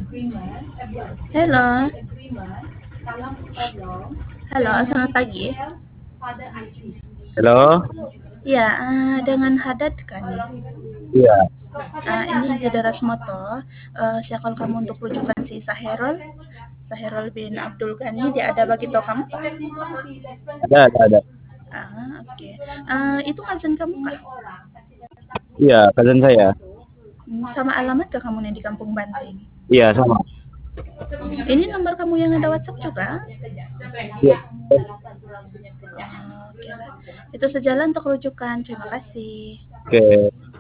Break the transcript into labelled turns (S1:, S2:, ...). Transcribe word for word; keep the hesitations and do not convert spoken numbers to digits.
S1: Halo. Halo, selamat pagi.
S2: Halo,
S1: Ya, eh, dengan Haddad kan?
S2: iya,
S1: Eh, ini Zeda Rasmoto. Eh, saya call kamu untuk rujukan si Saherul. Saherul bin Abdul Ghani. Dia ada bagi tau kamu?
S2: ada, ada, ada.
S1: Ah, oke. Okay. Eh, itu cousin kamu kah?
S2: Iya, cousin saya.
S1: Hmm, sama alamat kah kamu nih di Kampung Banting?
S2: Iya, sama.
S1: Ini nomor kamu yang ada WhatsApp juga?
S2: Iya,
S1: Oh, oke lah. Itu sejalan untuk rujukan. Terima kasih.
S2: oke.